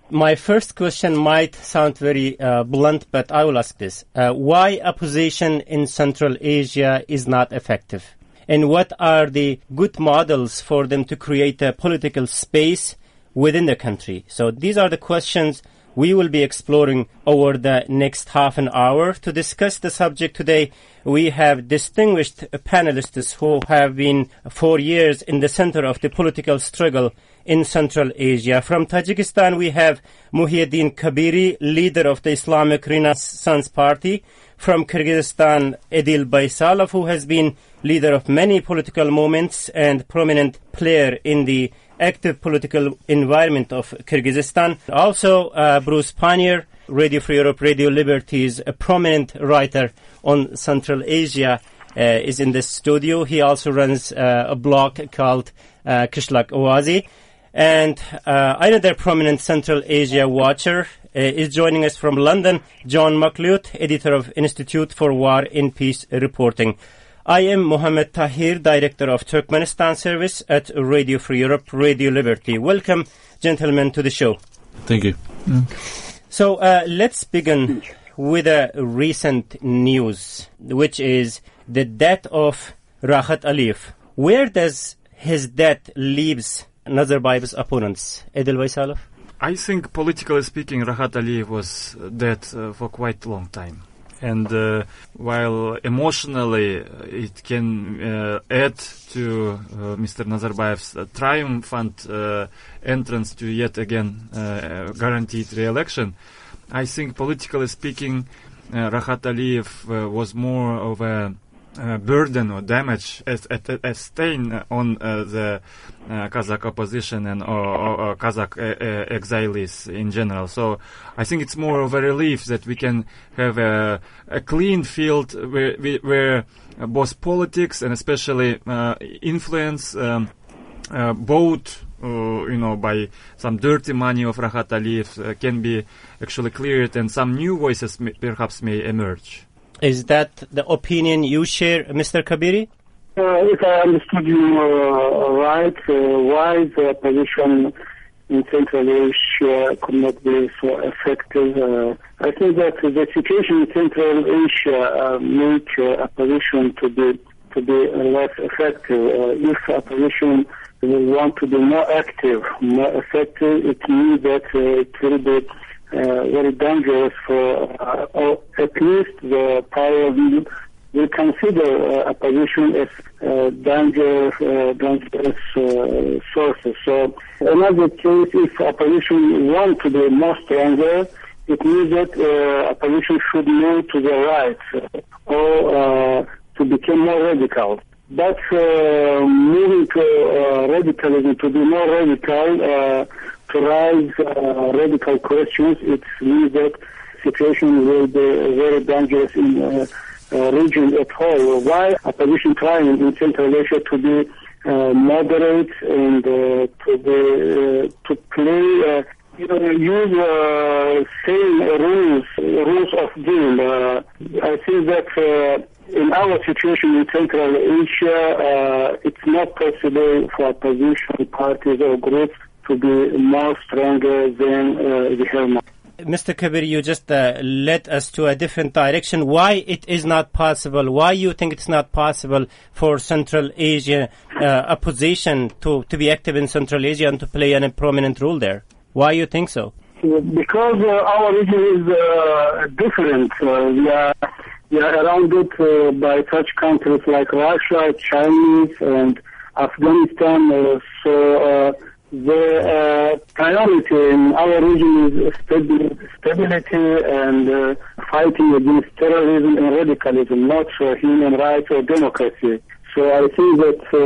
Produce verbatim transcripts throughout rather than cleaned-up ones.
My first question might sound very uh, blunt, but I will ask this. Uh, why opposition in Central Asia is not effective? And what are the good models for them to create a political space within the country? So these are the questions we will be exploring over the next half an hour. To discuss the subject today, we have distinguished panelists who have been for years in the center of the political struggle in Central Asia. From Tajikistan, we have Muhyiddin Kabiri, leader of the Islamic Renaissance Party. From Kyrgyzstan, Edil Baysalov, who has been leader of many political movements and prominent player in the active political environment of Kyrgyzstan. Also, uh, Bruce Pannier, Radio Free Europe, Radio Liberty's a prominent writer on Central Asia, uh, is in the studio. He also runs uh, a blog called uh, Kishlak Oazi. And uh, another prominent Central Asia watcher uh, is joining us from London, John McLeod, editor of Institute for War and Peace Reporting. I am Mohammed Tahir, director of Turkmenistan service at Radio Free Europe, Radio Liberty. Welcome, gentlemen, to the show. Thank you. Mm. So uh, let's begin with a recent news, which is the death of Rahat Aliyev. Where does his death leaves Nazarbayev's opponents? Edil Baysalov? I think, politically speaking, Rahat Aliyev was dead uh, for quite a long time. And uh, while emotionally uh, it can uh, add to uh, Mister Nazarbayev's uh, triumphant uh, entrance to yet again uh, guaranteed re-election, I think, politically speaking, uh, Rahat Aliyev uh, was more of a Uh, burden or damage, as a, a stain on uh, the uh, Kazakh opposition and or, or, or Kazakh uh, uh, exiles in general. So I think it's more of a relief that we can have a, a clean field where, where both politics and especially uh, influence, um, uh, both uh, you know, by some dirty money of Rahat Aliyev uh, can be actually cleared, and some new voices may, perhaps may emerge. Is that the opinion you share, Mister Kabiri? Uh, if I understood you uh, right, uh, why the opposition in Central Asia could not be so effective? Uh, I think that the situation in Central Asia uh, make uh, opposition to be to be less effective. Uh, if opposition will want to be more active, more effective, it means that uh, it will be Uh, very dangerous for, uh, or at least the power will, will consider uh, opposition as uh, dangerous, uh, dangerous uh, sources. So another case, if opposition want to be more stronger, it means that uh, opposition should move to the right uh, or uh, to become more radical. But uh, moving to uh, radicalism, to be more radical, uh, to raise uh, radical questions, it means that situation will be very dangerous in uh, uh, region at whole. Why opposition trying in Central Asia to be uh, moderate and uh, to be uh, to play uh, you know, use uh, same rules rules of game. Uh, I think that uh, in our situation in Central Asia, uh, it's not possible for opposition parties or groups to be more stronger than uh, we have now. Mister Kabir, you just uh, led us to a different direction. Why it is not possible? Why you think it's not possible for Central Asia uh, opposition to, to be active in Central Asia and to play a prominent role there? Why you think so? Because uh, our region is uh, different. Uh, we are we are surrounded uh, by such countries like Russia, Chinese, and Afghanistan. Uh, so. Uh, The uh, priority in our region is stabi- stability and uh, fighting against terrorism and radicalism, not uh, human rights or democracy. So I think that uh,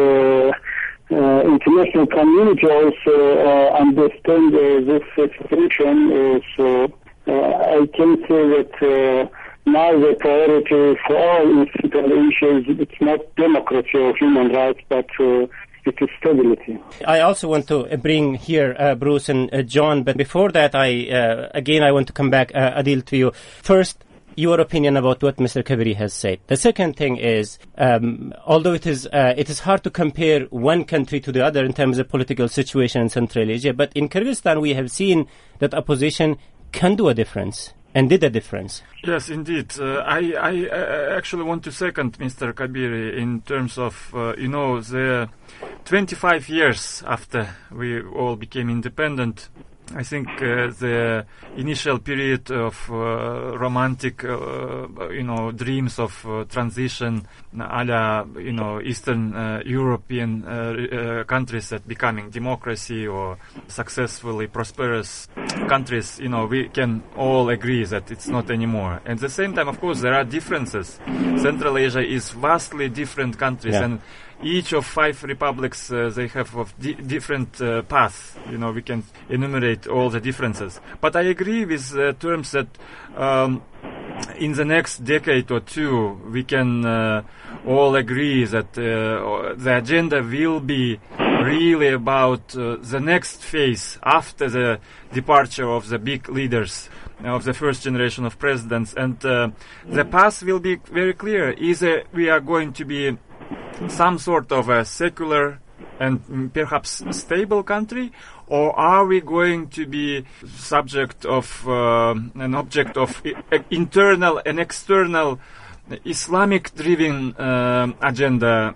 uh, international community also uh, understand uh, this situation. Uh, so uh, I can say that uh, now the priority for all in Central Asia is it's not democracy or human rights, but uh, it is stability. I also want to bring here uh, Bruce and uh, John, but before that, I uh, again I want to come back, uh, Adil, to you. First, your opinion about what Mister Kabiri has said. The second thing is, um, although it is uh, it is hard to compare one country to the other in terms of political situation in Central Asia, but in Kyrgyzstan we have seen that opposition can do a difference and did a difference. Yes, indeed. Uh, I, I uh, actually want to second Mister Kabiri in terms of, uh, you know, the twenty-five years after we all became independent, I think uh, the initial period of uh, romantic, uh, you know, dreams of uh, transition, a la, you know, Eastern uh, European uh, uh, countries that becoming democracy or successfully prosperous countries, you know, we can all agree that it's not anymore. At the same time, of course, there are differences. Central Asia is vastly different countries, yeah. and each of five republics, uh, they have of di- different uh, paths. You know, we can enumerate all the differences. But I agree with uh, terms that um, in the next decade or two, we can uh, all agree that uh, the agenda will be really about uh, the next phase after the departure of the big leaders of the first generation of presidents. And uh, the path will be very clear. Either we are going to be some sort of a secular and perhaps stable country, or are we going to be subject of uh, an object of I- internal and external Islamic-driven uh, agenda?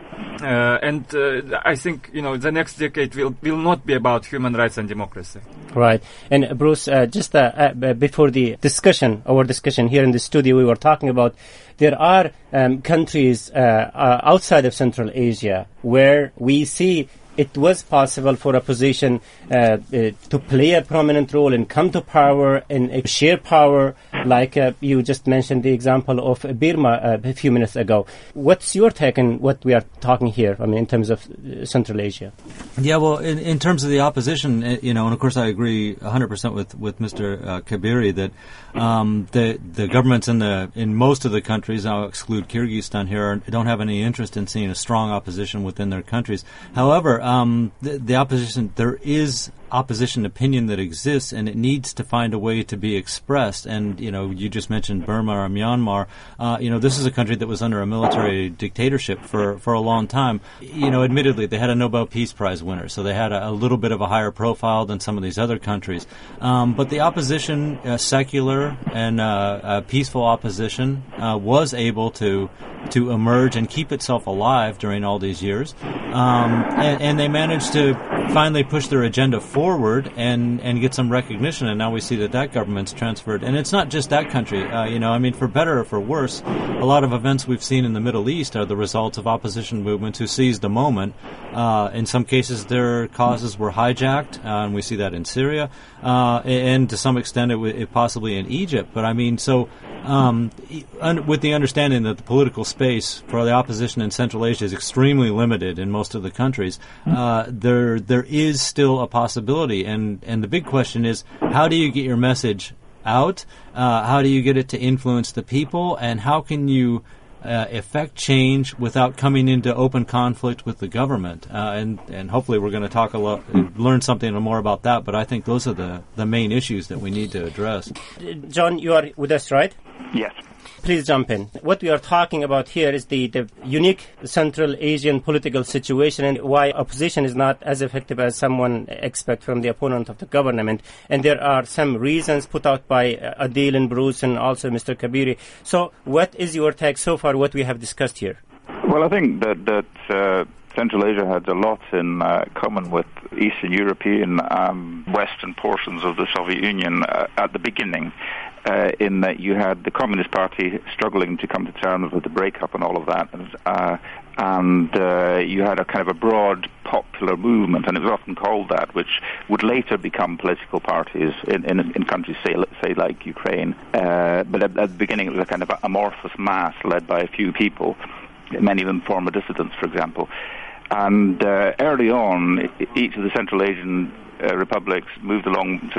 Uh, and uh, I think, you know, the next decade will, will not be about human rights and democracy. Right. And uh, Bruce, uh, just uh, uh, before the discussion, our discussion here in the studio, we were talking about there are um, countries uh, uh, outside of Central Asia where we see it was possible for opposition uh, uh, to play a prominent role and come to power and uh, share power, like uh, you just mentioned the example of Burma uh, a few minutes ago. What's your take on what we are talking here, I mean, in terms of uh, Central Asia? Yeah, well, in, in terms of the opposition, uh, you know, and of course I agree one hundred percent with, with Mister Uh, Kabiri that um, the the governments in the in most of the countries, I'll exclude Kyrgyzstan here, don't have any interest in seeing a strong opposition within their countries. However, um, the, the opposition, there is opposition opinion that exists, and it needs to find a way to be expressed. And, you know, you just mentioned Burma or Myanmar. Uh, you know, this is a country that was under a military dictatorship for, for a long time. You know, admittedly, they had a Nobel Peace Prize winner, so they had a, a little bit of a higher profile than some of these other countries. Um, but the opposition, uh, secular and uh, uh, peaceful opposition, uh, was able to to emerge and keep itself alive during all these years. Um, and, and they managed to finally push their agenda forward and, and get some recognition, and now we see that that government's transferred. And it's not just that country. Uh, you know, I mean, for better or for worse, a lot of events we've seen in the Middle East are the results of opposition movements who seized the moment. Uh, in some cases, their causes were hijacked, uh, and we see that in Syria, uh, and to some extent it, w- it possibly in Egypt. But I mean, so um, un- with the understanding that the political space for the opposition in Central Asia is extremely limited in most of the countries, uh, there there is still a possibility. And, and the big question is, how do you get your message out? Uh, how do you get it to influence the people? And how can you uh, effect change without coming into open conflict with the government? Uh, and, and hopefully we're going to talk a lot, learn something more about that. But I think those are the, the main issues that we need to address. John, you are with us, right? Yes. Please jump in. What we are talking about here is the, the unique Central Asian political situation and why opposition is not as effective as someone expects from the opponent of the government. And there are some reasons put out by uh, Adil and Bruce and also Mister Kabiri. So what is your take so far, what we have discussed here? Well, I think that, that uh, Central Asia had a lot in uh, common with Eastern European, um, Western portions of the Soviet Union uh, at the beginning. Uh, in that you had the Communist Party struggling to come to terms with the breakup and all of that, and, uh, and uh, you had a kind of a broad popular movement, and it was often called that, which would later become political parties in, in, in countries, say, say like Ukraine. Uh, but at, at the beginning, it was a kind of amorphous mass led by a few people, many of them former dissidents, for example. And uh, early on, each of the Central Asian uh, republics moved along sort of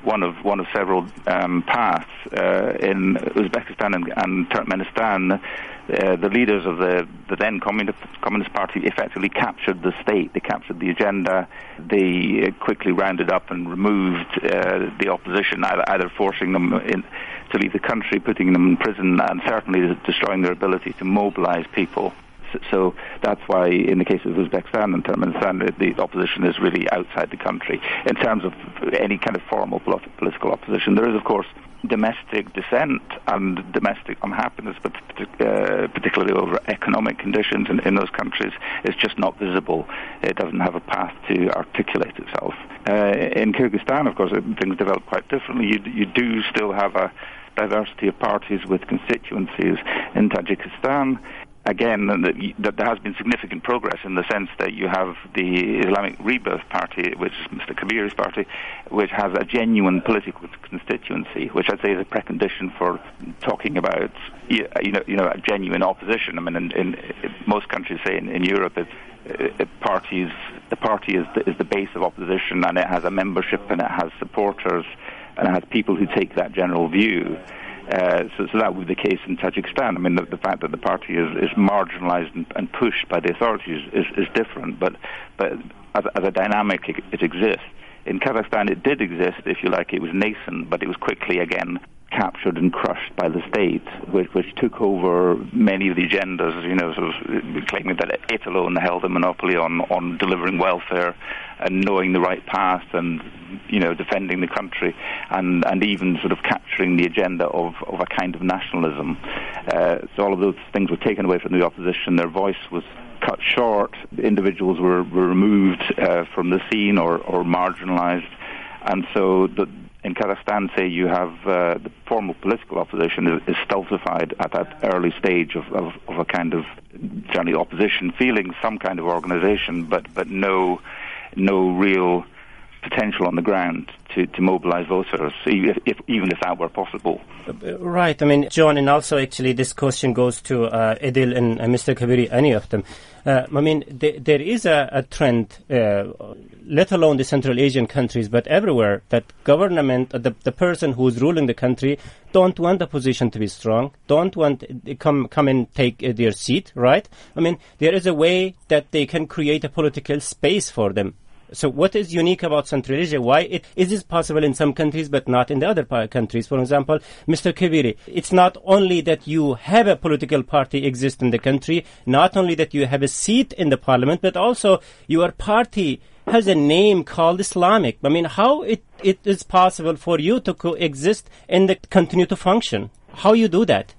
one of one of several um, paths. Uh, in Uzbekistan and, and Turkmenistan, uh, the leaders of the, the then Communist, Communist Party effectively captured the state. They captured the agenda. They uh, quickly rounded up and removed uh, the opposition, either, either forcing them in, to leave the country, putting them in prison, and certainly destroying their ability to mobilize people. So that's why, in the case of Uzbekistan and Turkmenistan, the opposition is really outside the country. In terms of any kind of formal political opposition, there is, of course, domestic dissent and domestic unhappiness, but uh, particularly over economic conditions in, in those countries. It's just not visible. It doesn't have a path to articulate itself. Uh, in Kyrgyzstan, of course, things develop quite differently. You, you do still have a diversity of parties with constituencies. In Tajikistan, again, that there has been significant progress in the sense that you have the Islamic Rebirth Party, which is Mister Kabiri's party, which has a genuine political constituency, which I'd say is a precondition for talking about, you know, you know, a genuine opposition. I mean, in, in, in most countries, say in, in Europe, it, it parties, the party is the, is the base of opposition, and it has a membership, and it has supporters, and it has people who take that general view. Uh, so, so that would be the case in Tajikistan. I mean, the, the fact that the party is, is marginalized and, and pushed by the authorities is, is different, but but as, as a dynamic, it, it exists. In Kazakhstan, it did exist, if you like. It was nascent, but it was quickly, again, captured and crushed by the state, which, which took over many of the agendas, you know, sort of claiming that it alone held a monopoly on, on delivering welfare and knowing the right path and, you know, defending the country and, and even sort of capturing the agenda of, of a kind of nationalism. Uh, so all of those things were taken away from the opposition. Their voice was cut short. Individuals were, were removed uh, from the scene or, or marginalized. And so the in Kazakhstan, say, you have uh, the formal political opposition is, is stultified at that early stage of, of, of a kind of generally opposition, feeling some kind of organization, but, but no no real potential on the ground to, to mobilize voters, if, if, even if that were possible. Right. I mean, John, and also actually this question goes to uh, Edil and uh, Mister Kabiri, any of them. Uh, I mean, th- there is a, a trend, uh, let alone the Central Asian countries, but everywhere, that government, uh, the, the person who's ruling the country, don't want the opposition to be strong, don't want uh, come come and take uh, their seat, right? I mean, there is a way that they can create a political space for them. So what is unique about Central Asia? Why it, is this possible in some countries but not in the other countries? For example, Mister Kabiri, it's not only that you have a political party exist in the country, not only that you have a seat in the parliament, but also your party has a name called Islamic. I mean, how it, it is possible for you to coexist and the, continue to function? How you do that?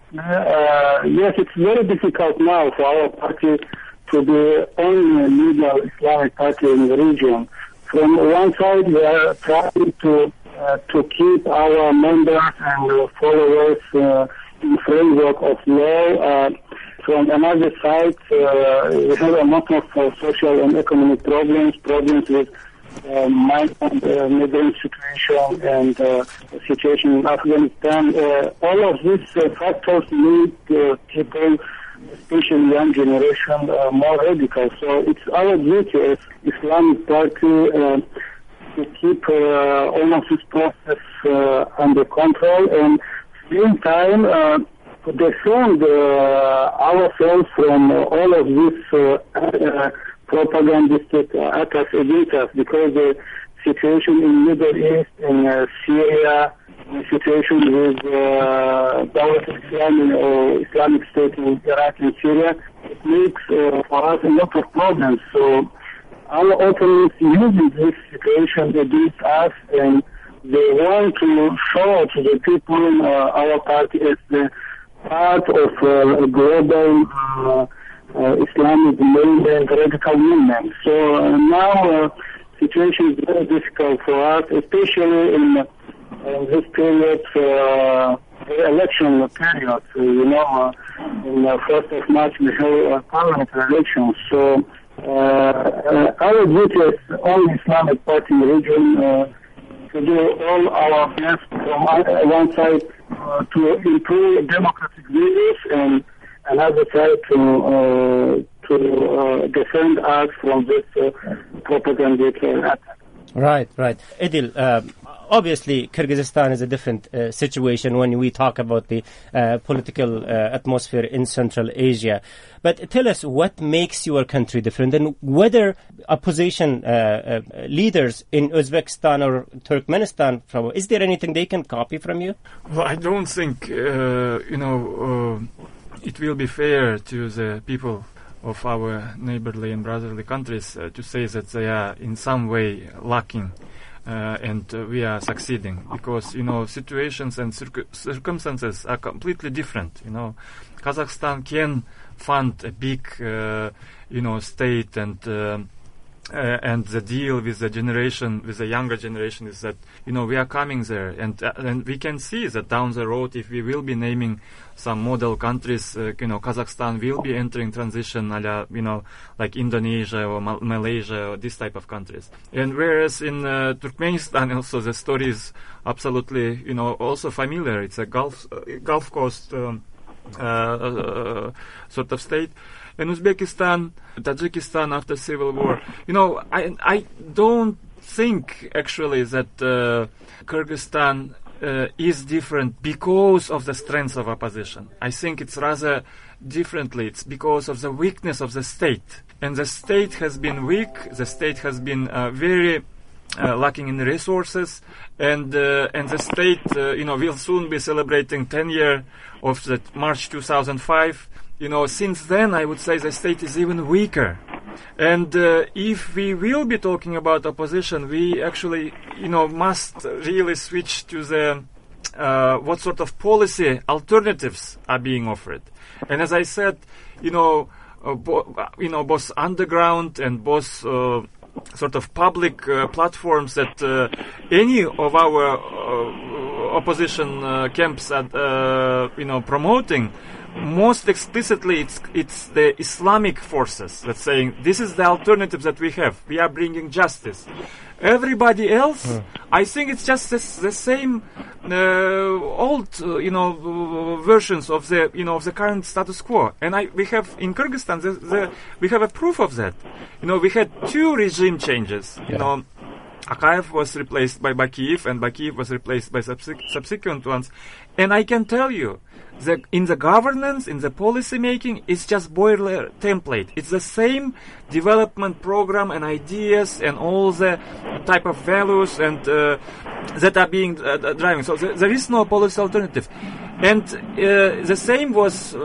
Uh, yes, it's very difficult now for our party to be the only legal Islamic party in the region. From one side, we are trying to uh, to keep our members and uh, followers uh, in framework of law. Uh, from another side, uh, we have a lot of uh, social and economic problems, problems with uh, migrant uh, migrant situation and uh, situation in Afghanistan. Uh, all of these uh, factors need uh, people, especially young generation, uh, more radical. So it's our duty as Islamic Party uh, to keep uh, all of this process uh, under control and at the same time uh, to defend uh, ourselves from uh, all of this uh, uh, propagandistic uh, attacks against us, because the situation in Middle East, in uh, Syria, the situation with uh, Dawlat al-Islam or Islamic State in Iraq and Syria, it makes uh, for us a lot of problems. So our opponents using this situation against us, and they want to show to the people uh, our party as the part of uh, a global uh, uh, Islamic movement, radical movement. So uh, now uh, situation is very difficult for us, especially in uh, in this period, uh, the election period, uh, you know, uh, in the first of March we have uh, parliamentary elections. So uh, uh, our duty as all Islamic party in the region uh, to do all our best from one side uh, to improve democratic values and another side to uh, to uh, defend us from this uh, propaganda attack. Right, right. Edil, uh, obviously, Kyrgyzstan is a different uh, situation when we talk about the uh, political uh, atmosphere in Central Asia. But tell us what makes your country different, and whether opposition uh, uh, leaders in Uzbekistan or Turkmenistan, from, is there anything they can copy from you? Well, I don't think, uh, you know, uh, it will be fair to the people of our neighborly and brotherly countries uh, to say that they are in some way lacking uh, and uh, we are succeeding, because, you know, situations and circ- circumstances are completely different. You know, Kazakhstan can fund a big, uh, you know, state, and uh, uh, and the deal with the generation, with the younger generation, is that, you know, we are coming there, and uh, and we can see that down the road, if we will be naming some model countries, uh, you know, Kazakhstan will be entering transition, a la, you know, like Indonesia or Mal- Malaysia or this type of countries. And whereas in uh, Turkmenistan also the story is absolutely, you know, also familiar. It's a Gulf uh, Gulf Coast um, uh, uh, sort of state. And Uzbekistan, Tajikistan after civil war, you know, I I don't think actually that uh, Kyrgyzstan Uh, is different because of the strength of opposition. I think it's rather differently. It's because of the weakness of the state. And the state has been weak. The state has been uh, very uh, lacking in resources. And uh, and the state, uh, you know, will soon be celebrating ten year of the March two thousand five. You know, since then, I would say the state is even weaker. And uh, if we will be talking about opposition, we actually, you know, must really switch to the uh, what sort of policy alternatives are being offered. And as I said, you know, uh, bo- you know, both underground and both uh, sort of public uh, platforms that uh, any of our uh, opposition uh, camps are, uh, you know, promoting. Most explicitly, it's it's the Islamic forces that's saying this is the alternative that we have. We are bringing justice. Everybody else, mm. I think it's just this, the same uh, old, uh, you know, uh, versions of the, you know, of the current status quo. And I, we have in Kyrgyzstan, the, the, we have a proof of that. You know, we had two regime changes. Yeah. You know, Akayev was replaced by Bakiyev, and Bakiyev was replaced by subsequent, subsequent ones. And I can tell you, that in the governance, in the policy making, it's just boiler template. It's the same development program and ideas and all the type of values and uh, that are being uh, driving. So th- there is no policy alternative. And uh, the same was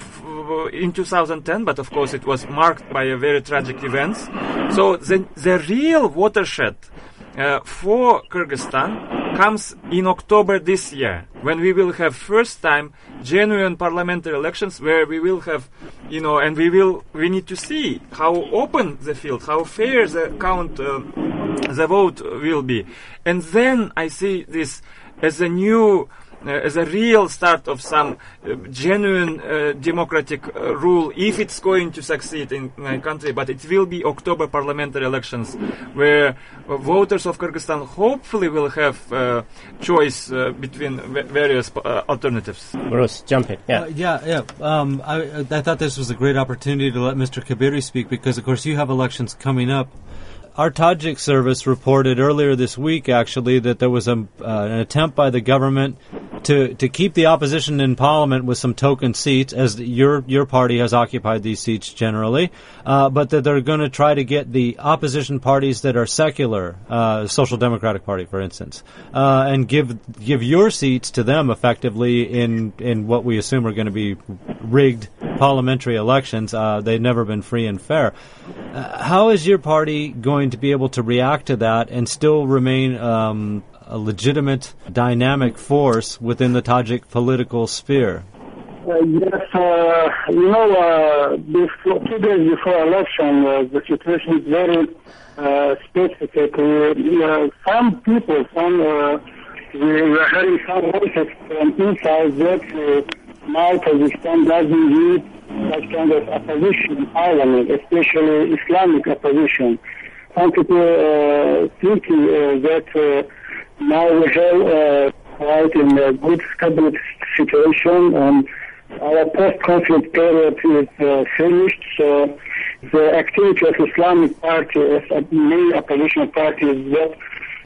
uh, in two thousand ten, but of course it was marked by a very tragic events. So the, the real watershed uh, for Kyrgyzstan comes in October this year, when we will have first time genuine parliamentary elections, where we will have, you know, and we will, we need to see how open the field, how fair the count, uh, the vote will be. And then I see this as a new, uh, as a real start of some uh, genuine uh, democratic uh, rule, if it's going to succeed in my country. But it will be October parliamentary elections, where uh, voters of Kyrgyzstan hopefully will have uh, choice uh, between v- various uh, alternatives. Bruce, jump in. Yeah, uh, yeah, yeah. Um, I, I thought this was a great opportunity to let Mister Kabiri speak, because, of course, you have elections coming up. Our Tajik service reported earlier this week, actually, that there was a, uh, an attempt by the government to to keep the opposition in parliament with some token seats, as your your party has occupied these seats generally, uh, but that they're going to try to get the opposition parties that are secular, uh, Social Democratic Party, for instance, uh, and give give your seats to them effectively in in what we assume are going to be rigged parliamentary elections. Uh, they've never been free and fair. Uh, how is your party going to be able to react to that and still remain um, a legitimate, dynamic force within the Tajik political sphere? Uh, yes, uh, you know, uh, before, two days before election, uh, the situation is very uh, specific. Uh, some people, some, uh, we are hearing some voices from inside that uh, now Kazakhstan doesn't need that kind of opposition in parliament, especially Islamic opposition. Some people uh, think uh, that uh, now we have uh, quite in a good stable situation, and our post-conflict period is uh, finished, so the activity of Islamic Party as a main opposition party is that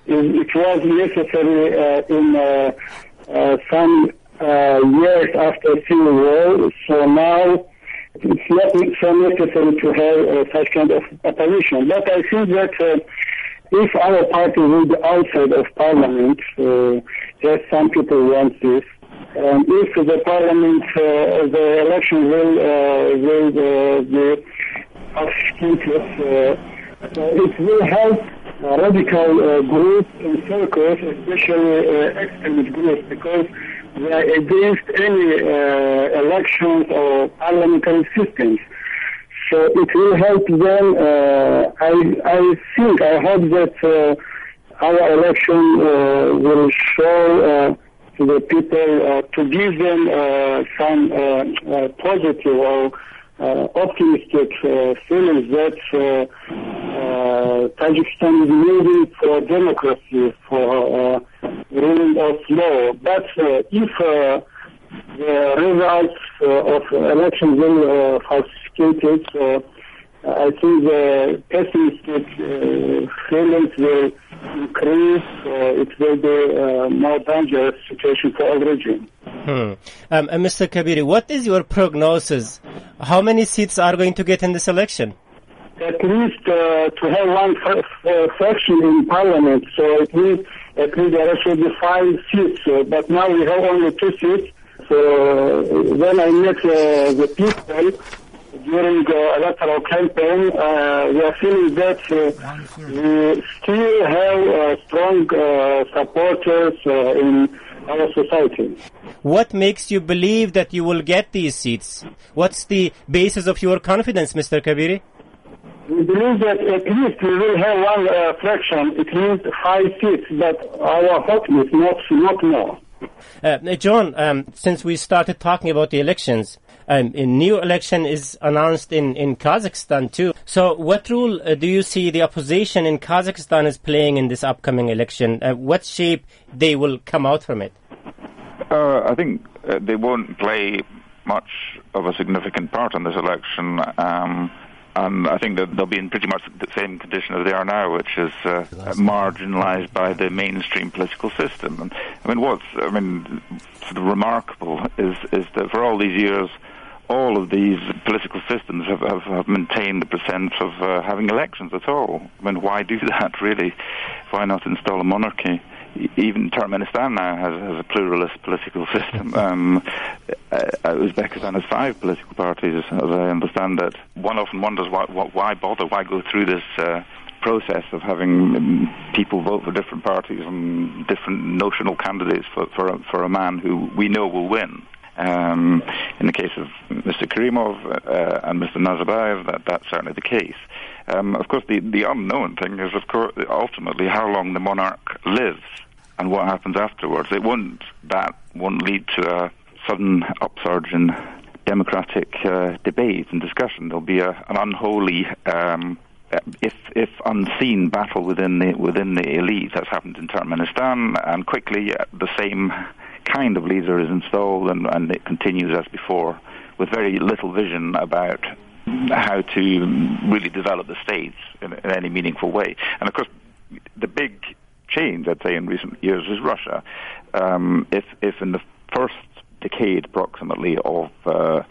it was necessary uh, in uh, uh, some uh, years after Civil War. So now it's not so necessary to have uh, such kind of opposition. But I think that uh, if our party will be outside of parliament, uh, as some people want this, and if the parliament, uh, the election will uh, will uh, be obfuscated, uh, it will help uh, radical uh, groups and circles, especially uh, extremist groups, because they are against any uh, elections or parliamentary systems. So it will help them. Uh, I I think, I hope that uh, our election uh, will show uh, to the people uh, to give them uh, some uh, uh, positive or uh, optimistic uh, feelings that uh, uh, Tajikistan is moving for democracy, for uh, ruling of law. But uh, if uh, the results uh, of election will uh, falsificated, uh, I think the pessimistic uh, feelings will increase. Uh, it will be a more dangerous situation for all region. Hmm. Um, uh, Mister Kabiri, what is your prognosis? How many seats are going to get in this election? At least uh, to have one f- f- faction in parliament, so it means at least there should be five seats. Uh, but now we have only two seats. So uh, when I met uh, the people during the electoral campaign, uh, we are feeling that uh, we still have uh, strong uh, supporters uh, in our society. What makes you believe that you will get these seats? What's the basis of your confidence, Mister Kabiri? We believe that at least we will have one uh, fraction. It means five seats, but our hope is not, not more. Uh, John, um, since we started talking about the elections, um, a new election is announced in, in Kazakhstan too. So what role uh, do you see the opposition in Kazakhstan is playing in this upcoming election? Uh, what shape they will come out from it? Uh, I think uh, they won't play much of a significant part in this election. Um, And I think that they'll be in pretty much the same condition as they are now, which is uh, marginalised by the mainstream political system. And I mean, what's I mean, sort of remarkable is is that for all these years, all of these political systems have, have, have maintained the pretense of uh, having elections at all. I mean, why do that, really? Why not install a monarchy? Even Turkmenistan now has, has a pluralist political system. Um, uh, Uzbekistan has five political parties, as I understand it. One often wonders why, why bother, why go through this uh, process of having people vote for different parties and different notional candidates for, for, a, for a man who we know will win. Um, in the case of Mister Karimov uh, and Mister Nazarbayev, that, that's certainly the case. Um, of course, the, the unknown thing is, of course, ultimately how long the monarch lives and what happens afterwards. It won't that won't lead to a sudden upsurge in democratic uh, debate and discussion. There'll be a, an unholy, um, if if unseen, battle within the within the elite. That's happened in Turkmenistan, and quickly uh, the same kind of leader is installed, and, and it continues as before, with very little vision about how to really develop the states in, in any meaningful way. And of course, the big change, I'd say, in recent years is Russia. Um, if, if in the first decade, approximately, of uh,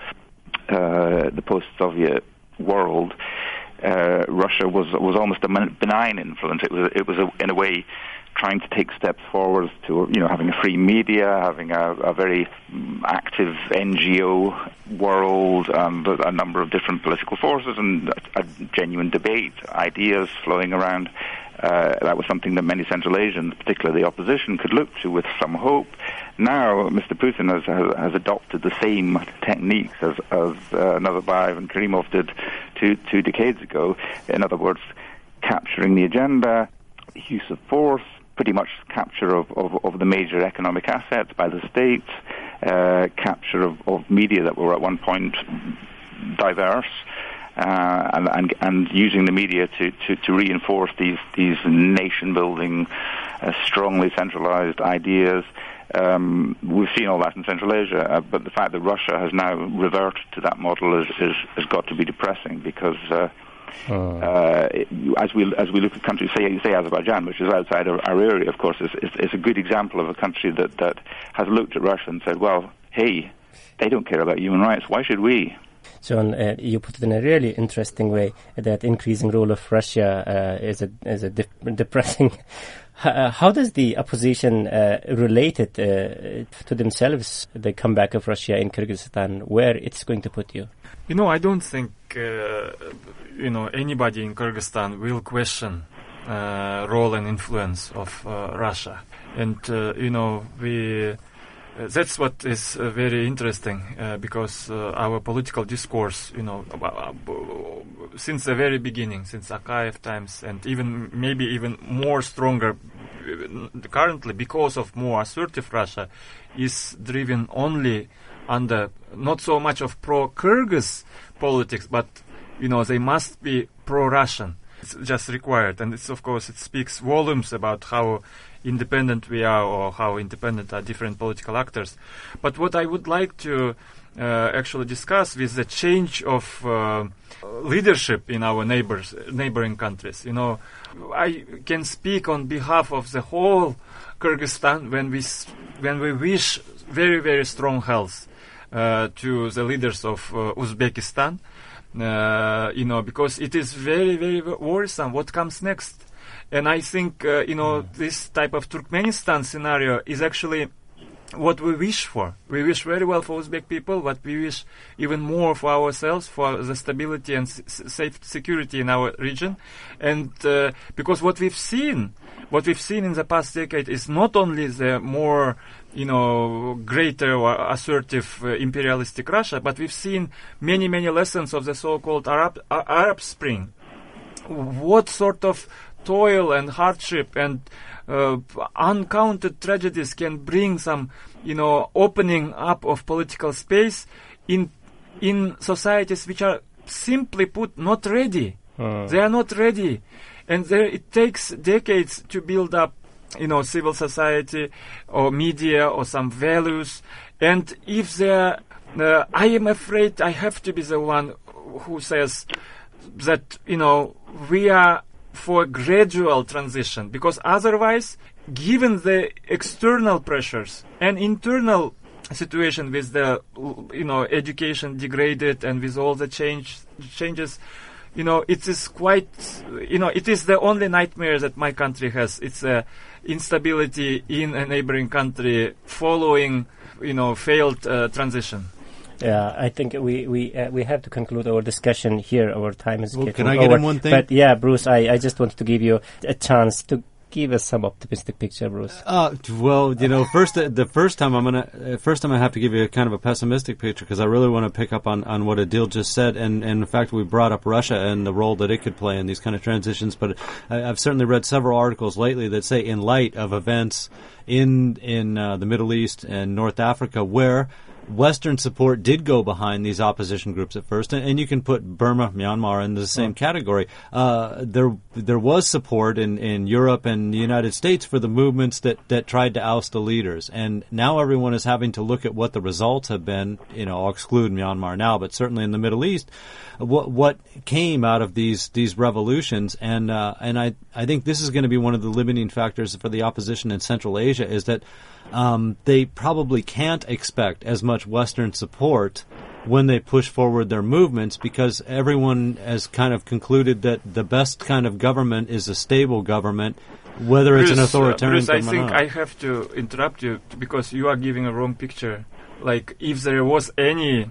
uh, the post-Soviet world, uh, Russia was was almost a benign influence. It was it was a, in a way trying to take steps forward to, you know, having a free media, having a, a very active N G O world, and a number of different political forces, and a, a genuine debate, ideas flowing around. Uh, that was something that many Central Asians, particularly the opposition, could look to with some hope. Now, Mister Putin has, has, has adopted the same techniques as, as uh, Nazarbayev and Karimov did two, two decades ago. In other words, capturing the agenda, use of force, pretty much capture of, of, of the major economic assets by the states, uh, capture of, of media that were at one point diverse, uh, and, and, and using the media to, to, to reinforce these, these nation-building, uh, strongly centralized ideas. Um, we've seen all that in Central Asia, uh, but the fact that Russia has now reverted to that model is, is, has got to be depressing, because uh, Oh. Uh, as we as we look at countries, say say Azerbaijan, which is outside our, our area, of course, is, is is a good example of a country that that has looked at Russia and said, well, hey, they don't care about human rights. Why should we? John, uh, you put it in a really interesting way, that increasing role of Russia uh, is a is a dep- depressing. Uh, how does the opposition uh, relate it uh, to themselves, the comeback of Russia in Kyrgyzstan, where it's going to put you? You know, I don't think uh, you know anybody in Kyrgyzstan will question uh, role and influence of uh, Russia, and uh, you know we. Uh, that's what is uh, very interesting uh, because uh, our political discourse, you know, uh, since the very beginning, since Akayev times, and even maybe even more stronger currently because of more assertive Russia, is driven only under not so much of pro-Kyrgyz politics, but you know they must be pro-Russian. It's just required, and it's of course it speaks volumes about how independent we are, or how independent are different political actors. But what I would like to uh, actually discuss with the change of uh, leadership in our neighbors, neighboring countries. You know, I can speak on behalf of the whole Kyrgyzstan when we when we wish very very strong health uh, to the leaders of uh, Uzbekistan. Uh, you know, because it is very very worrisome what comes next. And I think, uh, you know, mm. this type of Turkmenistan scenario is actually what we wish for. We wish very well for Uzbek people, but we wish even more for ourselves, for the stability and s- safe security in our region. And uh, because what we've seen, what we've seen in the past decade is not only the more, you know, greater or assertive uh, imperialistic Russia, but we've seen many, many lessons of the so-called Arab, uh, Arab Spring. What sort of toil and hardship and uh, uncounted tragedies can bring some, you know, opening up of political space in in societies which are simply put not ready. Uh. They are not ready, and there it takes decades to build up, you know, civil society or media or some values. And if they are, uh, I am afraid I have to be the one who says that, you know, we are for gradual transition, because otherwise, given the external pressures and internal situation with the, you know, education degraded and with all the change changes, you know, it is quite, you know, it is the only nightmare that my country has. It's a instability in a neighboring country following, you know, failed uh, transition. Yeah, I think we we uh, we have to conclude our discussion here. Our time is well, getting Can I over. get in one thing? But yeah, Bruce, I, I just wanted to give you a chance to give us some optimistic picture, Bruce. Uh, well, you know, first uh, the first time I'm gonna uh, first time I have to give you a kind of a pessimistic picture, because I really want to pick up on, on what Adil just said, and, and in fact we brought up Russia and the role that it could play in these kind of transitions. But I, I've certainly read several articles lately that say, in light of events in in uh, the Middle East and North Africa, where Western support did go behind these opposition groups at first, and, and you can put Burma, Myanmar in the same oh. category. Uh, there, there was support in, in Europe and the United States for the movements that, that tried to oust the leaders, and now everyone is having to look at what the results have been. You know, I'll exclude Myanmar now, but certainly in the Middle East, what what came out of these these revolutions, and uh, and I I think this is going to be one of the limiting factors for the opposition in Central Asia, is that Um, they probably can't expect as much Western support when they push forward their movements, because everyone has kind of concluded that the best kind of government is a stable government, whether Bruce, it's an authoritarian uh, Bruce, government I think I have to interrupt you, because you are giving a wrong picture. Like, if there was any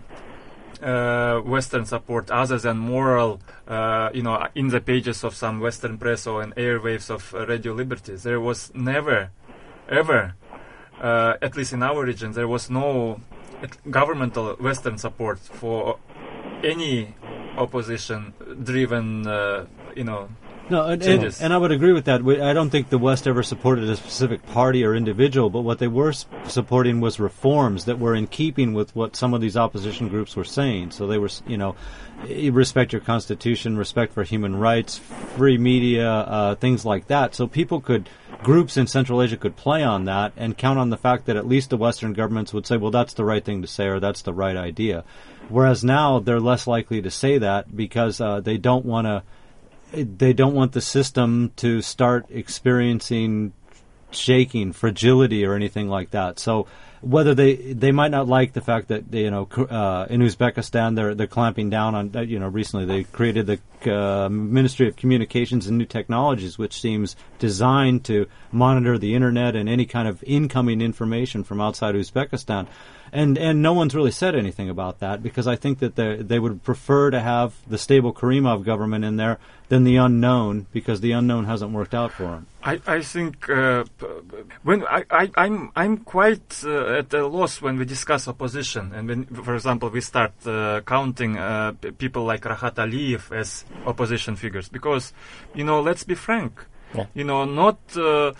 uh, Western support other than moral, uh, you know, in the pages of some Western press or in airwaves of uh, Radio Liberty, there was never, ever, Uh, at least in our region, there was no governmental Western support for any opposition-driven, uh, you know, No, and, and, and I would agree with that. We, I don't think the West ever supported a specific party or individual, but what they were s- supporting was reforms that were in keeping with what some of these opposition groups were saying. So they were, you know, respect your constitution, respect for human rights, free media, uh, things like that. So people could, groups in Central Asia could play on that and count on the fact that at least the Western governments would say, well, that's the right thing to say or that's the right idea. Whereas now they're less likely to say that because uh, they don't want to They don't want the system to start experiencing shaking, fragility, or anything like that. So whether they they might not like the fact that they, you know uh, in Uzbekistan they're they're clamping down on, you know recently they created the uh, Ministry of Communications and New Technologies, which seems designed to monitor the internet and any kind of incoming information from outside Uzbekistan. And and no one's really said anything about that because I think that they they would prefer to have the stable Karimov government in there than the unknown, because the unknown hasn't worked out for them. I, I think uh, when I, I I'm I'm quite uh, at a loss when we discuss opposition, and when, for example, we start uh, counting uh, p- people like Rahat Aliyev as opposition figures, because, you know, let's be frank. Yeah. You know, not, uh,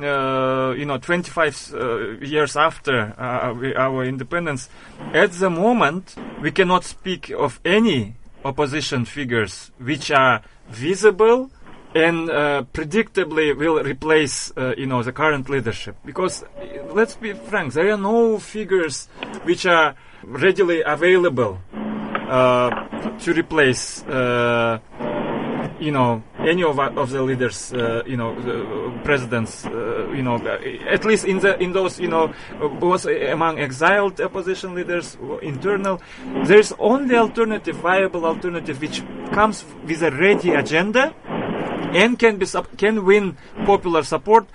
uh, you know, twenty-five uh, years after uh, we, our independence, at the moment, we cannot speak of any opposition figures which are visible and uh, predictably will replace, uh, you know, the current leadership. Because, uh, let's be frank, there are no figures which are readily available uh, to replace uh, you know, any of, of the leaders, uh, you know, the presidents, uh, you know, at least in the in those, you know, both among exiled opposition leaders, internal, there's only alternative, viable alternative, which comes with a ready agenda and can be can win popular support,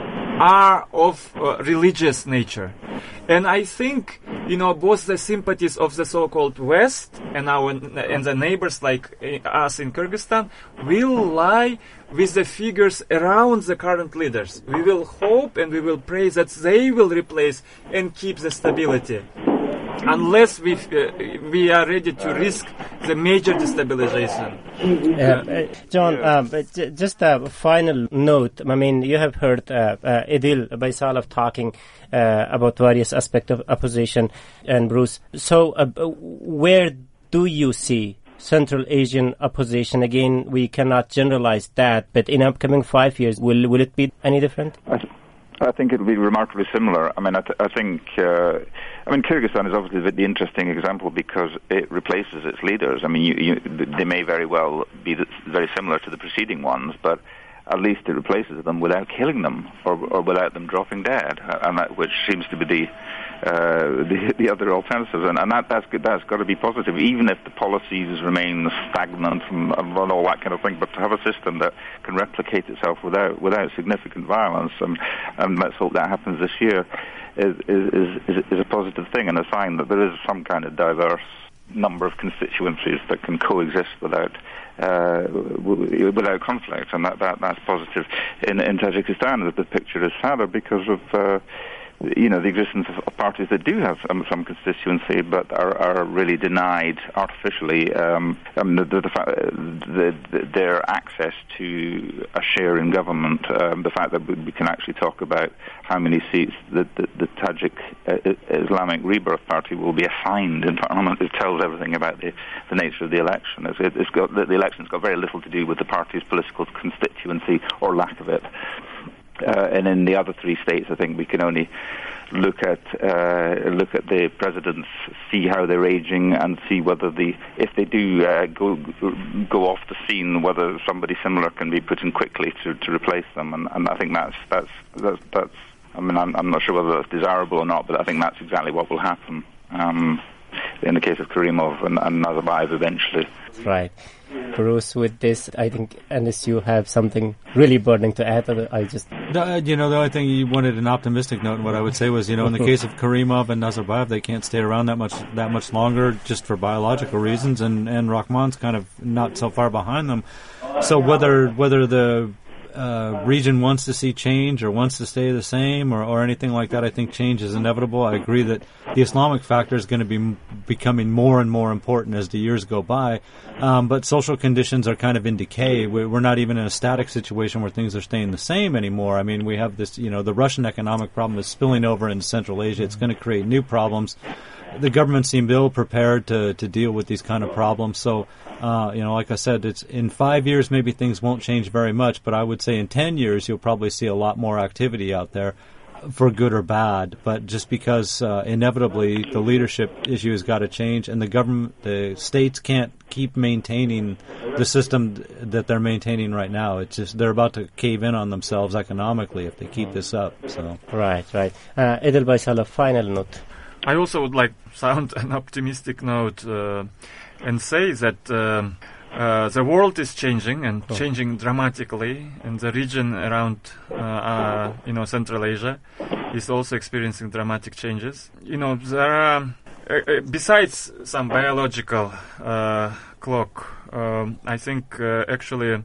are of uh, religious nature. And I think, you know, both the sympathies of the so-called West and our and the neighbors like us in Kyrgyzstan will lie with the figures around the current leaders. We will hope and we will pray that they will replace and keep the stability, unless we uh, we are ready to risk the major destabilization. Uh, uh, John, uh, but j- just a final note. I mean, you have heard uh, uh, Idil Baisalov talking uh, about various aspects of opposition, and Bruce. So, uh, where do you see Central Asian opposition? Again, we cannot generalize that, but in upcoming five years, will will it be any different? I, th- I think it'll be remarkably similar. I mean, I, th- I think, uh, I mean, Kyrgyzstan is obviously the, the interesting example because it replaces its leaders. I mean, you, you, they may very well be the, very similar to the preceding ones, but at least it replaces them without killing them or, or without them dropping dead, and that, which seems to be the uh, the, the other alternatives, and, and that, that's that's got to be positive, even if the policies remain stagnant and, and all that kind of thing. But to have a system that can replicate itself without without significant violence, and, and let's hope that happens this year, is is, is is a positive thing and a sign that there is some kind of diverse number of constituencies that can coexist without uh, w- without conflict, and that, that that's positive. In in Tajikistan, the picture is sadder because of uh, you know the existence of, of parties that do have some, some constituency, but are, are really denied artificially um, um, the, the, the, the, their access to a share in government. Um, the fact that we can actually talk about how many seats the, the, the Tajik uh, Islamic Rebirth Party will be assigned in Parliament, it tells everything about the, the nature of the election. It's, it, it's got, the, the election's got very little to do with the party's political constituency or lack of it. Uh, and in the other three states, I think we can only look at uh, look at the presidents, see how they're aging, and see whether the if they do uh, go go off the scene, whether somebody similar can be put in quickly to, to replace them. And, and I think that's that's that's, that's I mean, I'm, I'm not sure whether that's desirable or not, but I think that's exactly what will happen um, in the case of Karimov and, and Nazarbayev eventually. Right. Bruce, with this, I think, unless you have something really burning to add, I just... The, you know, the only thing you wanted an optimistic note, and what I would say was, you know, in the case of Karimov and Nazarbayev, they can't stay around that much that much longer just for biological reasons, and, and Rahman's kind of not so far behind them. So whether whether the uh, region wants to see change or wants to stay the same or, or anything like that, I think change is inevitable. I agree that the Islamic factor is going to be becoming more and more important as the years go by. Um, but social conditions are kind of in decay. We're, we're not even in a static situation where things are staying the same anymore. I mean, we have this, you know, the Russian economic problem is spilling over into Central Asia. It's going to create new problems. The government seemed ill prepared to, to deal with these kind of problems. So, uh, you know, like I said, it's in five years maybe things won't change very much, but I would say in ten years you'll probably see a lot more activity out there, for good or bad. But just because uh, inevitably the leadership issue has got to change, and the government, the states can't keep maintaining the system that they're maintaining right now. It's just they're about to cave in on themselves economically if they keep this up. So right, right. Uh, Edelweiss, final note. I also would like to sound an optimistic note uh, and say that uh, uh, the world is changing and oh. changing dramatically, and the region around, uh, uh, you know, Central Asia is also experiencing dramatic changes. You know, there are, uh, besides some biological uh, clock, um, I think uh, actually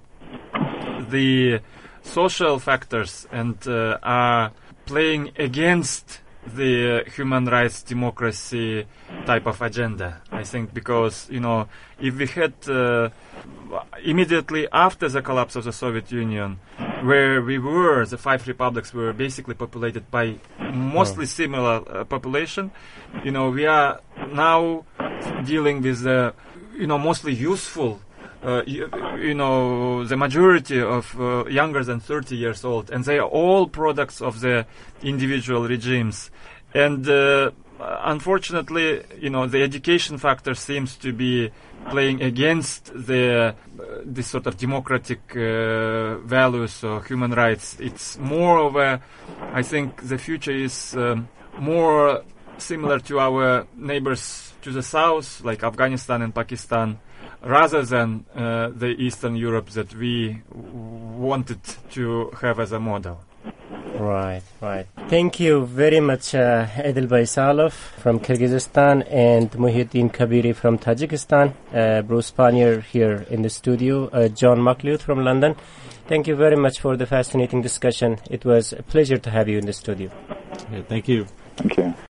the social factors and uh, are playing against the human rights, democracy type of agenda. I think because, you know, if we had uh, immediately after the collapse of the Soviet Union, where we were, the five republics were basically populated by mostly similar uh, population, you know, we are now dealing with the, you know, mostly useful Uh, you, you know, the majority of uh, younger than thirty years old, and they are all products of the individual regimes. And uh, unfortunately, you know, the education factor seems to be playing against the uh, this sort of democratic uh, values or human rights. It's more of a, I think the future is um, more similar to our neighbors to the south, like Afghanistan and Pakistan, rather than uh, the Eastern Europe that we w- wanted to have as a model. Right, right. Thank you very much, uh, Edelweiss from Kyrgyzstan and Muhyiddin Kabiri from Tajikistan, uh, Bruce Panier here in the studio, uh, John McLeod from London. Thank you very much for the fascinating discussion. It was a pleasure to have you in the studio. Yeah, thank you. Thank you.